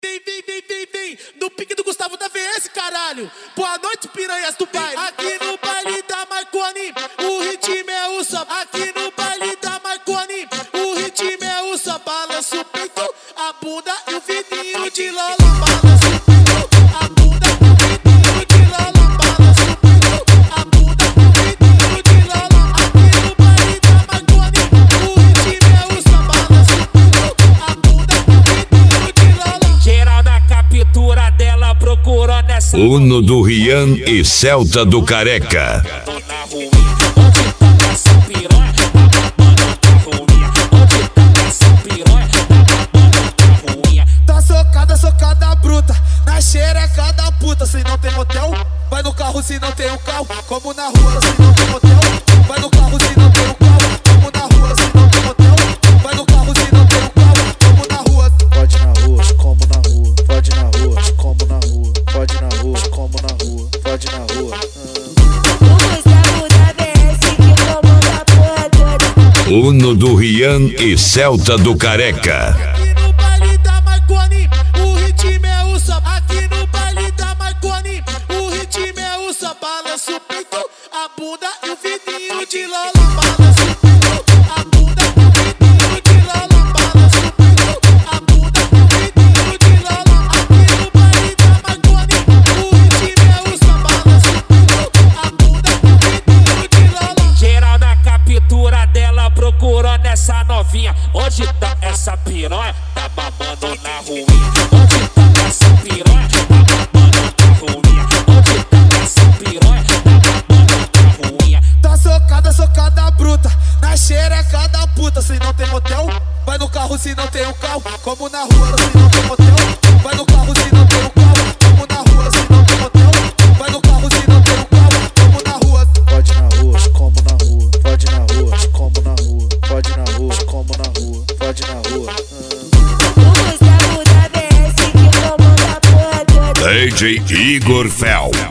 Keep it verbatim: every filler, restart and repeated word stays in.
Vem, vem, vem, vem, vem, no pique do Gustavo da V S, caralho. Boa noite, piranhas do baile. Aqui no baile da Marconi, o ritmo é o samba. Aqui no baile da Marconi, o ritmo é o samba. Balança o peito, a bunda e o vidinho de Lola. Balança o peito, a bunda e o vidinho de Lola. Balança o peito, a bunda e o vidinho de Lola. Aqui no baile da Marconi, o ritmo é o samba. Balança o peito, a bunda e o vidinho de Lola. Geral na captura dela procurou nessa Uno do Rian e Celta do Careca. na ruim. Onde tá essa piranha? Tá babando tá ruim. Onde tá essa piranha? Tá babando tá ruim. Tá socada, socada bruta, na xereca da puta. Se não tem motel, vai no carro se não tem um carro. Como na rua, se não tem motel, vai no carro se não tem um carro. Como na rua, se não tem motel, vai no carro se não tem um carro. Como na rua, pode na rua, como na rua, pode na rua, como na rua, pode na rua, como na rua, pode na rua. O Gustavo da V S que comanda a porra toda. Uno do Rian e Celta do Careca. aqui no baile da Marconi, o ritmo é o samba. Aqui no baile da Marconi, o ritmo é o samba. Balança o peito, a bunda e o vidinho de Lola. Balança o peito, a bunda e o vidinho de Lola. Balança o peito, a bunda e o vidinho de Lola. Aqui no baile da Marconi, o ritmo é o samba. Balança o peito, a bunda e o vidinho de Lola. Geral na captura dela procurou nessa novinha. Onde tá essa piranha? Tá babando na ruim. Onde tá essa piranha? Tá babando na ruim. Onde tá essa piranha? Tá babando na ruim. Tá socada, socada bruta, na xereca da puta. Se não tem motel, vai no carro se não tem um carro. Como na rua, se não tem motel, vai no carro se não tem um carro. Como na rua, se não tem motel, vai no carro se não tem um carro. Como na rua, Pode na rua, como na rua, pode na rua, como na rua, pode na rua, como na rua, pode na rua. O Gustavo da V S que comanda a porra toda. D J Igor Fel.